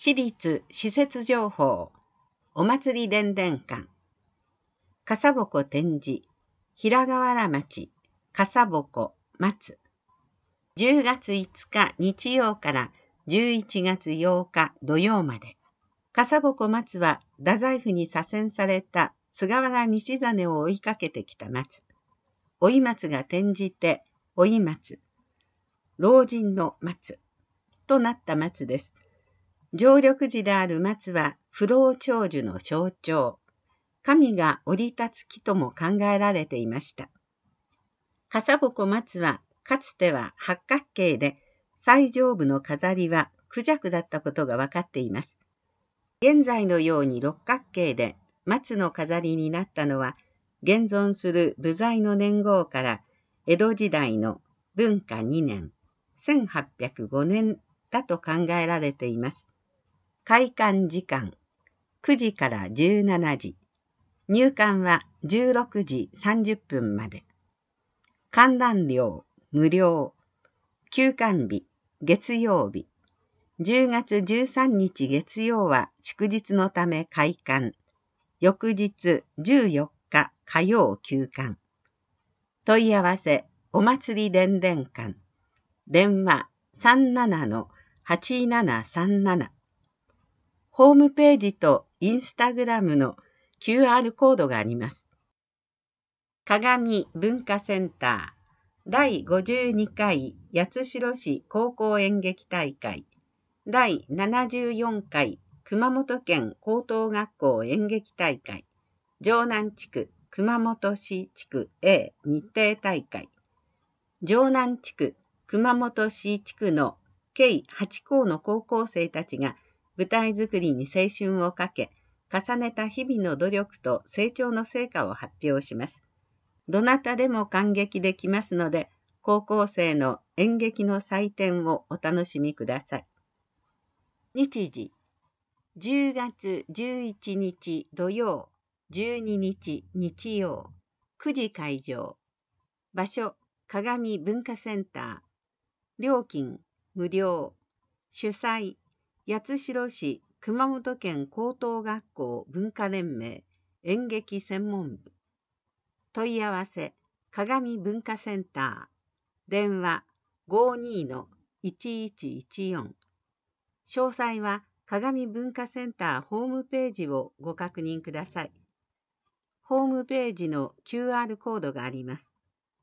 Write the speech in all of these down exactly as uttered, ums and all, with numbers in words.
私立施設情報お祭り伝々館笠鉾展示平河原町笠鉾松じゅうがついつか日曜からじゅういちがつようか土曜まで。笠鉾松は太宰府に左遷された菅原道真を追いかけてきた松。追い松が転じて追い松、老人の松となった松です。常緑樹である松は不老長寿の象徴。神が降り立つ木とも考えられていました。笠鉾松はかつては八角形で最上部の飾りは孔雀だったことが分かっています。現在のように六角形で松の飾りになったのは現存する部材の年号から江戸時代の文化にねんせんはっぴゃくごねんだと考えられています。開館時間くじからじゅうしちじ、入館はじゅうろくじさんじゅっぷんまで。観覧料無料。休館日月曜日。じゅうがつじゅうさんにち月曜は祝日のため開館。翌日じゅうよっか火曜休館。問い合わせお祭り伝々館。電話 さんななのはちななさんなな。ホームページとインスタグラムの キューアール コードがあります。鏡文化センターだいごじゅうにかい八代市高校演劇大会だいななじゅうよんかい熊本県高等学校演劇大会城南地区熊本市地区 A 日程大会城南地区熊本市地区の計はちこうの高校生たちが舞台作りに青春をかけ重ねた日々の努力と成長の成果を発表します。どなたでも観劇できますので、高校生の演劇の祭典をお楽しみください。日時、じゅうがつじゅういちにち土曜、じゅうににち日曜、くじ会場。場所、鏡文化センター。料金、無料。主催、八代市熊本県高等学校文化連盟演劇専門部。問い合わせ、鏡文化センター。電話 ごーにーのいちいちいちよん。詳細は鏡文化センターホームページをご確認ください。ホームページの キューアール コードがあります。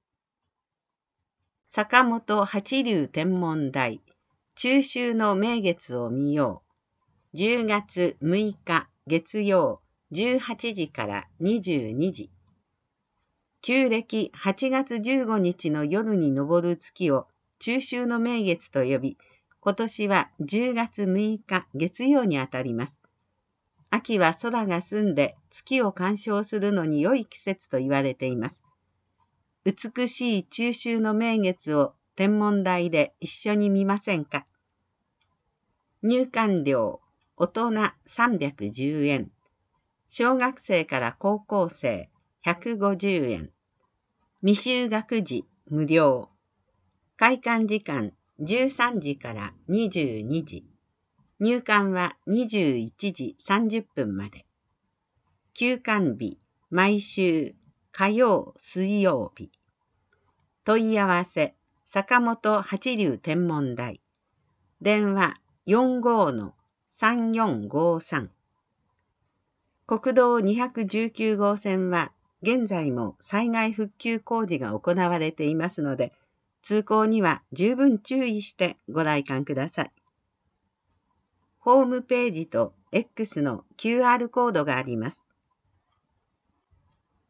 坂本八流天文台、中秋の名月を見よう。じゅうがつむいか月曜じゅうはちじからにじゅうにじ。旧暦はちがつじゅうごにちの夜に昇る月を中秋の名月と呼び、今年はじゅうがつむいか月曜にあたります。秋は空が澄んで月を鑑賞するのに良い季節と言われています。美しい中秋の名月を天文台で一緒に見ませんか。入館料、大人さんびゃくじゅうえん。小学生から高校生ひゃくごじゅうえん。未就学児無料。開館時間じゅうさんじからにじゅうにじ。入館はにじゅういちじさんじゅっぷんまで。休館日、毎週火曜、水曜日。問い合わせ、坂本八流天文台。電話 よんごーのさんよんごさん。国道にひゃくじゅうきゅうごうせんは現在も災害復旧工事が行われていますので、通行には十分注意してご来館ください。ホームページと X の キューアール コードがあります。